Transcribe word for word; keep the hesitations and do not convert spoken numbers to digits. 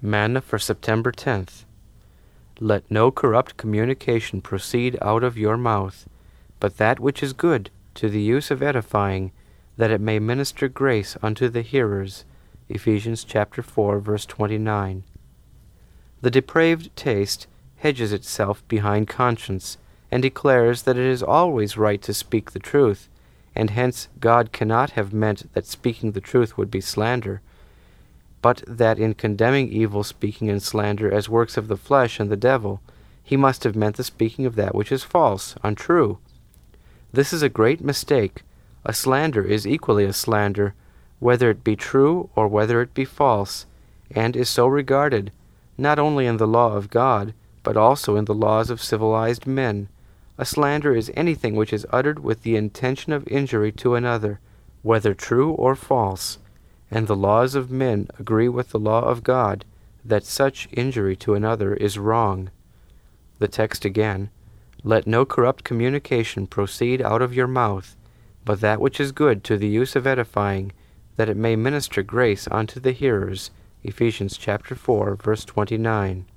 Manna for September tenth. Let no corrupt communication proceed out of your mouth, but that which is good, to the use of edifying, that it may minister grace unto the hearers. Ephesians chapter four, verse twenty-nine. The depraved taste hedges itself behind conscience, and declares that it is always right to speak the truth, and hence God cannot have meant that speaking the truth would be slander, but that in condemning evil speaking and slander as works of the flesh and the devil, he must have meant the speaking of that which is false, untrue. This is a great mistake. A slander is equally a slander, whether it be true or whether it be false, and is so regarded, not only in the law of God, but also in the laws of civilized men. A slander is anything which is uttered with the intention of injury to another, whether true or false, and the laws of men agree with the law of God that such injury to another is wrong. The text again, let no corrupt communication proceed out of your mouth, but that which is good to the use of edifying, that it may minister grace unto the hearers. Ephesians chapter four, verse twenty-nine.